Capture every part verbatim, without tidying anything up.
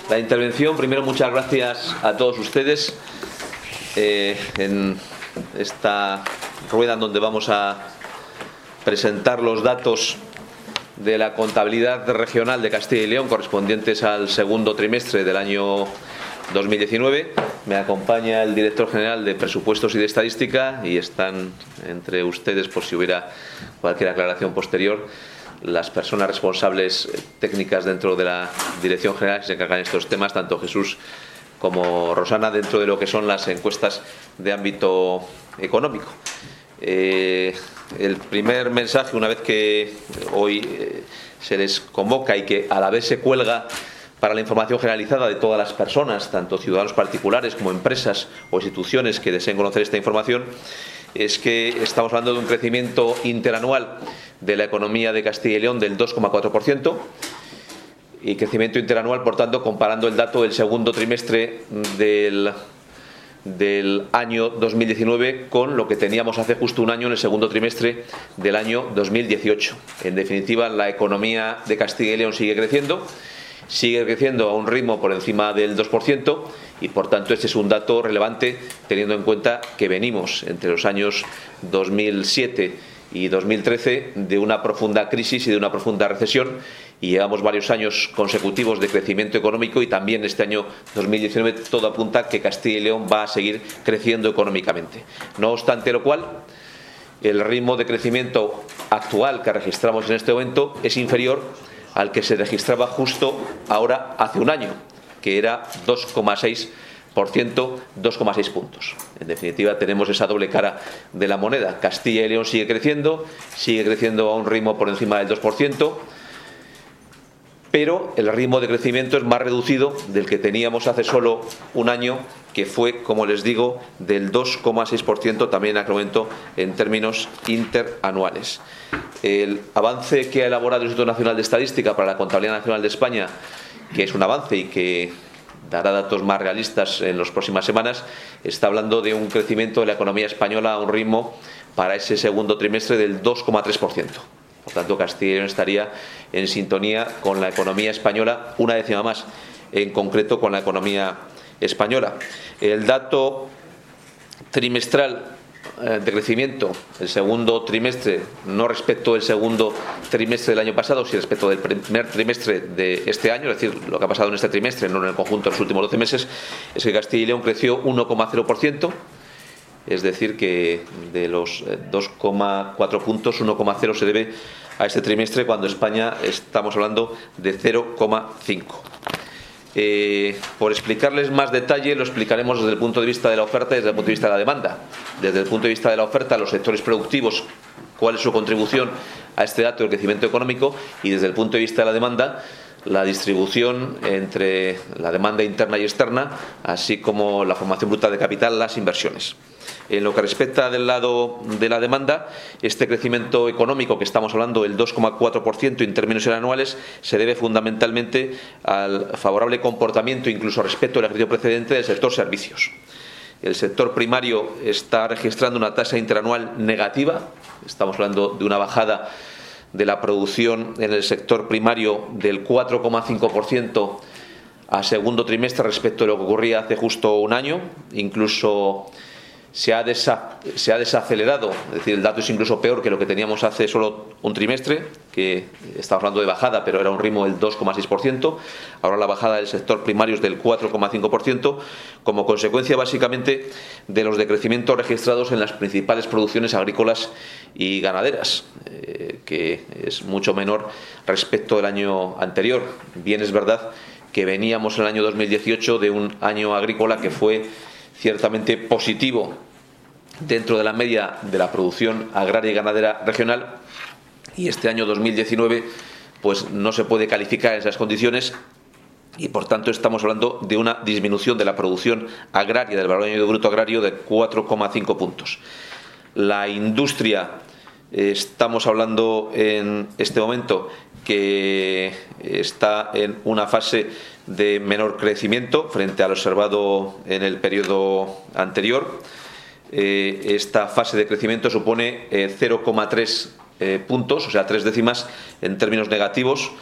la intervención. Primero, muchas gracias a todos ustedes eh, en esta rueda en donde vamos a presentar los datos de la contabilidad regional de Castilla y León correspondientes al segundo trimestre del año dos mil diecinueve. Me acompaña el director general de Presupuestos y de Estadística y están entre ustedes, por si hubiera cualquier aclaración posterior, las personas responsables técnicas dentro de la Dirección General que se encargan de estos temas, tanto Jesús como Rosana, dentro de lo que son las encuestas de ámbito económico. Eh, el primer mensaje, una vez que hoy eh, se les convoca y que a la vez se cuelga para la información generalizada de todas las personas, tanto ciudadanos particulares como empresas o instituciones que deseen conocer esta información, es que estamos hablando de un crecimiento interanual de la economía de Castilla y León del dos coma cuatro por ciento y crecimiento interanual, por tanto, comparando el dato del segundo trimestre del, del año dos mil diecinueve con lo que teníamos hace justo un año en el segundo trimestre del año dos mil dieciocho. En definitiva, la economía de Castilla y León sigue creciendo, sigue creciendo a un ritmo por encima del dos por ciento y, por tanto, este es un dato relevante teniendo en cuenta que venimos entre los años dos mil siete y dos mil trece de una profunda crisis y de una profunda recesión, y llevamos varios años consecutivos de crecimiento económico, y también este año dos mil diecinueve todo apunta a que Castilla y León va a seguir creciendo económicamente. No obstante lo cual, el ritmo de crecimiento actual que registramos en este momento es inferior al que se registraba justo ahora hace un año, que era dos coma seis por ciento, dos coma seis puntos. En definitiva, tenemos esa doble cara de la moneda. Castilla y León sigue creciendo, sigue creciendo a un ritmo por encima del dos por ciento, pero el ritmo de crecimiento es más reducido del que teníamos hace solo un año, que fue, como les digo, del dos coma seis por ciento también en aquel momento en términos interanuales. El avance que ha elaborado el Instituto Nacional de Estadística para la Contabilidad Nacional de España, que es un avance y que dará datos más realistas en las próximas semanas, está hablando de un crecimiento de la economía española a un ritmo para ese segundo trimestre del dos coma tres por ciento. Por tanto, Castilla y León estaría en sintonía con la economía española, una décima más, en concreto con la economía española. El dato trimestral de crecimiento, el segundo trimestre, no respecto del segundo trimestre del año pasado, sino respecto del primer trimestre de este año, es decir, lo que ha pasado en este trimestre, no en el conjunto de los últimos doce meses, es que Castilla y León creció uno coma cero por ciento, es decir, que de los dos coma cuatro puntos, uno coma cero se debe a este trimestre, cuando España estamos hablando de cero coma cinco. Eh, por explicarles más detalle, lo explicaremos desde el punto de vista de la oferta y desde el punto de vista de la demanda. Desde el punto de vista de la oferta, los sectores productivos, cuál es su contribución a este dato del crecimiento económico, y desde el punto de vista de la demanda, la distribución entre la demanda interna y externa, así como la formación bruta de capital, las inversiones. En lo que respecta del lado de la demanda, este crecimiento económico que estamos hablando, el dos coma cuatro por ciento en términos anuales, se debe fundamentalmente al favorable comportamiento, incluso respecto al ejercicio precedente, del sector servicios. El sector primario está registrando una tasa interanual negativa, estamos hablando de una bajada de la producción en el sector primario del cuatro coma cinco por ciento a segundo trimestre respecto a lo que ocurría hace justo un año. Incluso se ha, desa, se ha desacelerado, es decir, el dato es incluso peor que lo que teníamos hace solo un trimestre, que estamos hablando de bajada, pero era un ritmo del dos coma seis por ciento. Ahora la bajada del sector primario es del cuatro coma cinco por ciento, como consecuencia básicamente de los decrecimientos registrados en las principales producciones agrícolas y ganaderas, eh, que es mucho menor respecto del año anterior. Bien es verdad que veníamos en el año dos mil dieciocho de un año agrícola que fue ciertamente positivo dentro de la media de la producción agraria y ganadera regional, y este año dos mil diecinueve pues no se puede calificar en esas condiciones, y por tanto estamos hablando de una disminución de la producción agraria, del valor añadido bruto agrario, de cuatro coma cinco puntos. La industria, eh, estamos hablando en este momento que está en una fase de menor crecimiento frente al observado en el periodo anterior. Eh, esta fase de crecimiento supone eh, cero coma tres eh, puntos, o sea, tres décimas en términos negativos,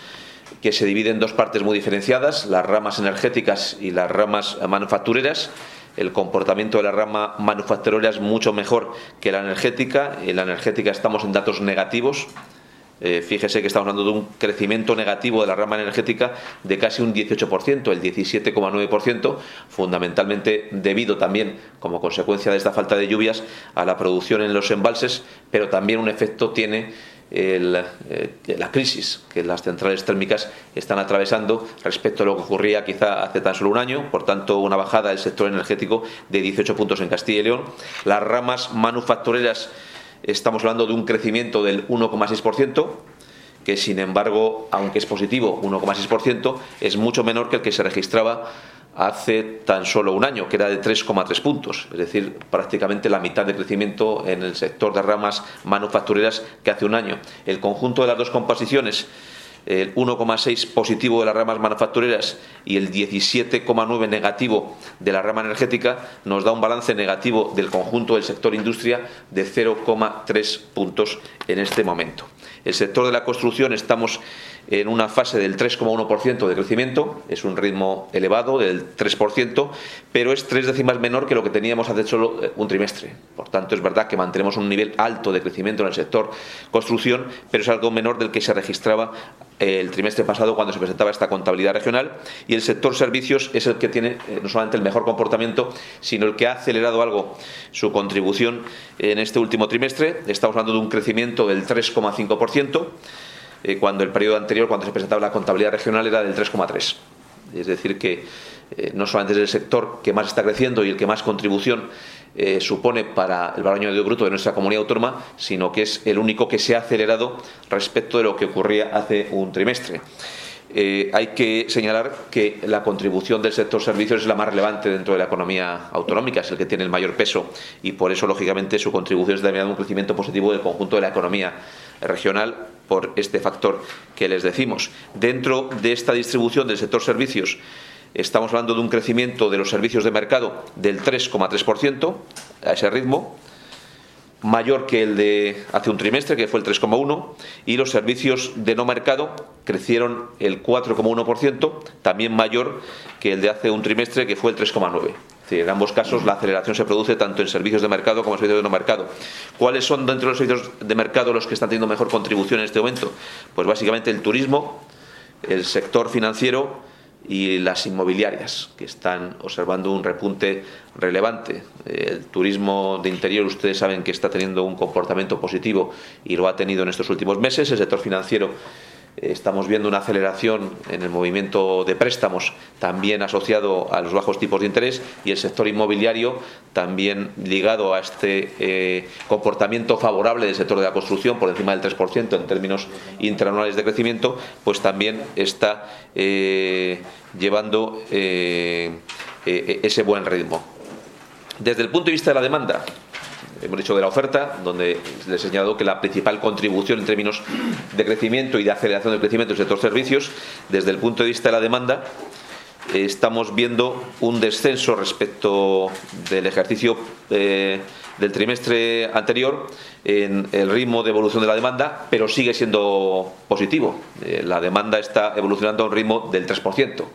que se divide en dos partes muy diferenciadas, las ramas energéticas y las ramas manufactureras. El comportamiento de la rama manufacturera es mucho mejor que la energética. En la energética estamos en datos negativos. Eh, fíjese que estamos hablando de un crecimiento negativo de la rama energética de casi un dieciocho por ciento, el diecisiete coma nueve por ciento, fundamentalmente debido también, como consecuencia de esta falta de lluvias, a la producción en los embalses, pero también un efecto tiene el, eh, la crisis que las centrales térmicas están atravesando respecto a lo que ocurría quizá hace tan solo un año. Por tanto, una bajada del sector energético de dieciocho puntos en Castilla y León. Las ramas manufactureras, estamos hablando de un crecimiento del uno coma seis por ciento, que sin embargo, aunque es positivo, uno coma seis por ciento, es mucho menor que el que se registraba hace tan solo un año, que era de tres coma tres puntos, es decir, prácticamente la mitad de crecimiento en el sector de ramas manufactureras que hace un año. El conjunto de las dos composiciones, el uno coma seis positivo de las ramas manufactureras y el diecisiete coma nueve negativo de la rama energética, nos da un balance negativo del conjunto del sector industria de cero coma tres puntos en este momento. El sector de la construcción, estamos en una fase del tres coma uno por ciento de crecimiento, es un ritmo elevado del tres por ciento, pero es tres décimas menor que lo que teníamos hace solo un trimestre. Por tanto, es verdad que mantenemos un nivel alto de crecimiento en el sector construcción, pero es algo menor del que se registraba el trimestre pasado cuando se presentaba esta contabilidad regional. Y el sector servicios es el que tiene eh, no solamente el mejor comportamiento, sino el que ha acelerado algo su contribución en este último trimestre. Estamos hablando de un crecimiento del tres coma cinco por ciento, eh, cuando el periodo anterior, cuando se presentaba la contabilidad regional, era del tres coma tres por ciento. Es decir, que eh, no solamente es el sector que más está creciendo y el que más contribución eh, supone para el valor añadido bruto de nuestra comunidad autónoma, sino que es el único que se ha acelerado respecto de lo que ocurría hace un trimestre. Eh, hay que señalar que la contribución del sector servicios es la más relevante dentro de la economía autonómica, es el que tiene el mayor peso, y por eso, lógicamente, su contribución es determinada un crecimiento positivo del conjunto de la economía regional por este factor que les decimos. Dentro de esta distribución del sector servicios, estamos hablando de un crecimiento de los servicios de mercado del tres coma tres por ciento, a ese ritmo, mayor que el de hace un trimestre, que fue el tres coma uno por ciento, y los servicios de no mercado crecieron el cuatro coma uno por ciento, también mayor que el de hace un trimestre, que fue el tres coma nueve por ciento. Es decir, en ambos casos la aceleración se produce tanto en servicios de mercado como en servicios de no mercado. ¿Cuáles son dentro de los servicios de mercado los que están teniendo mejor contribución en este momento? Pues básicamente el turismo, el sector financiero y las inmobiliarias, que están observando un repunte relevante. El turismo de interior, ustedes saben que está teniendo un comportamiento positivo y lo ha tenido en estos últimos meses. El sector financiero, estamos viendo una aceleración en el movimiento de préstamos, también asociado a los bajos tipos de interés, y el sector inmobiliario, también ligado a este eh, comportamiento favorable del sector de la construcción, por encima del tres por ciento en términos interanuales de crecimiento, pues también está eh, llevando eh, eh, ese buen ritmo. Desde el punto de vista de la demanda, hemos dicho de la oferta, donde les he señalado que la principal contribución en términos de crecimiento y de aceleración del crecimiento del sector servicios. Desde el punto de vista de la demanda, eh, estamos viendo un descenso respecto del ejercicio eh, del trimestre anterior en el ritmo de evolución de la demanda, pero sigue siendo positivo. Eh, la demanda está evolucionando a un ritmo del tres por ciento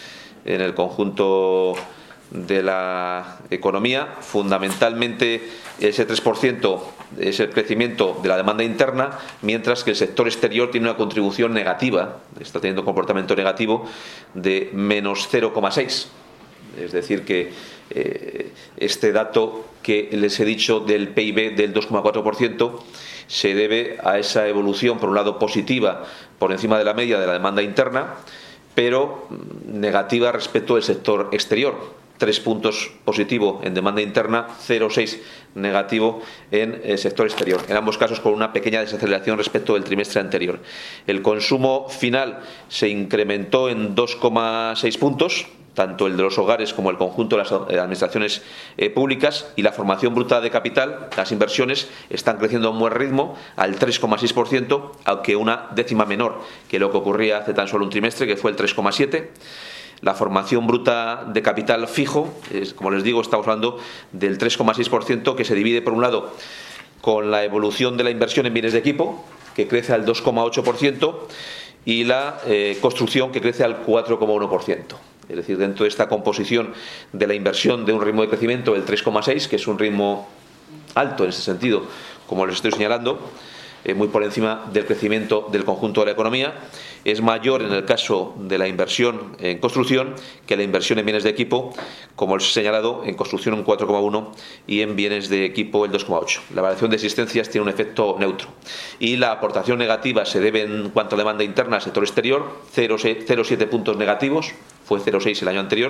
en el conjunto de la economía. Fundamentalmente ese tres por ciento es el crecimiento de la demanda interna, mientras que el sector exterior tiene una contribución negativa, está teniendo un comportamiento negativo de menos cero coma seis. Es decir, que eh, este dato que les he dicho del P I B del dos coma cuatro por ciento se debe a esa evolución, por un lado positiva, por encima de la media de la demanda interna, pero negativa respecto del sector exterior. Tres puntos positivo en demanda interna, cero coma seis negativo en el sector exterior. En ambos casos con una pequeña desaceleración respecto del trimestre anterior. El consumo final se incrementó en dos coma seis puntos, tanto el de los hogares como el conjunto de las administraciones eh, públicas, y la formación bruta de capital, las inversiones, están creciendo a un buen ritmo, al tres coma seis por ciento, aunque una décima menor que lo que ocurría hace tan solo un trimestre, que fue el tres coma siete por ciento. La formación bruta de capital fijo, es, como les digo, estamos hablando del tres coma seis por ciento, que se divide por un lado con la evolución de la inversión en bienes de equipo, que crece al dos coma ocho por ciento, y la eh, construcción, que crece al cuatro coma uno por ciento. Es decir, dentro de esta composición de la inversión de un ritmo de crecimiento del tres coma seis, que es un ritmo alto en ese sentido, como les estoy señalando, eh, muy por encima del crecimiento del conjunto de la economía, es mayor en el caso de la inversión en construcción que la inversión en bienes de equipo, como les he señalado, en construcción un cuatro coma uno y en bienes de equipo el dos coma ocho. La variación de existencias tiene un efecto neutro. Y la aportación negativa se debe, en cuanto a demanda interna, al sector exterior, cero coma siete puntos negativos, fue cero coma seis el año anterior.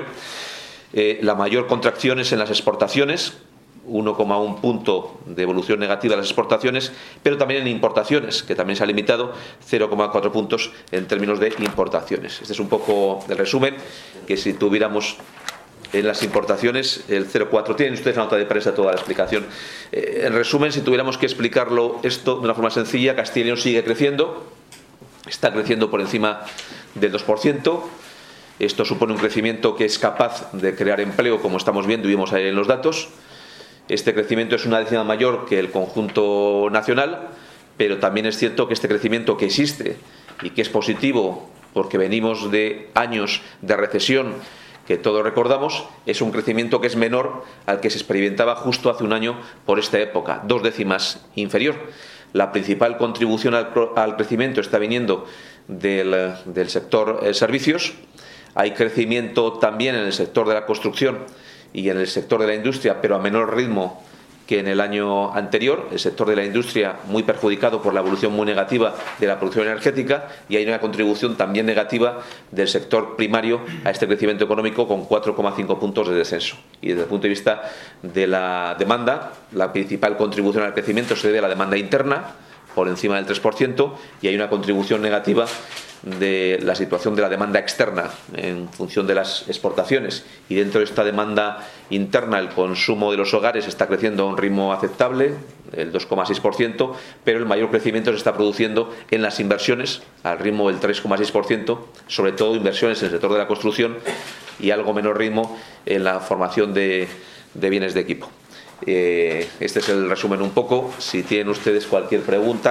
Eh, la mayor contracción es en las exportaciones, uno coma uno punto de evolución negativa de las exportaciones, pero también en importaciones, que también se ha limitado, cero coma cuatro puntos en términos de importaciones. Este es un poco el resumen, que si tuviéramos en las importaciones el cero coma cuatro, tienen ustedes la nota de prensa toda la explicación. Eh, en resumen, si tuviéramos que explicarlo esto de una forma sencilla, Castilla y León sigue creciendo, está creciendo por encima del dos por ciento. Esto supone un crecimiento que es capaz de crear empleo, como estamos viendo y vimos ahí en los datos. Este crecimiento es una décima mayor que el conjunto nacional, pero también es cierto que este crecimiento que existe y que es positivo porque venimos de años de recesión que todos recordamos, es un crecimiento que es menor al que se experimentaba justo hace un año por esta época, dos décimas inferior. La principal contribución al, al crecimiento está viniendo del, del sector eh, servicios. Hay crecimiento también en el sector de la construcción y en el sector de la industria, pero a menor ritmo que en el año anterior. El sector de la industria muy perjudicado por la evolución muy negativa de la producción energética, y hay una contribución también negativa del sector primario a este crecimiento económico con cuatro coma cinco puntos de descenso. Y desde el punto de vista de la demanda, la principal contribución al crecimiento se debe a la demanda interna, por encima del tres por ciento, y hay una contribución negativa de la situación de la demanda externa en función de las exportaciones. Y dentro de esta demanda interna, el consumo de los hogares está creciendo a un ritmo aceptable, el dos coma seis por ciento, pero el mayor crecimiento se está produciendo en las inversiones, al ritmo del tres coma seis por ciento, sobre todo inversiones en el sector de la construcción, y algo menor ritmo en la formación de, de bienes de equipo. Eh, este es el resumen un poco. Si tienen ustedes cualquier pregunta.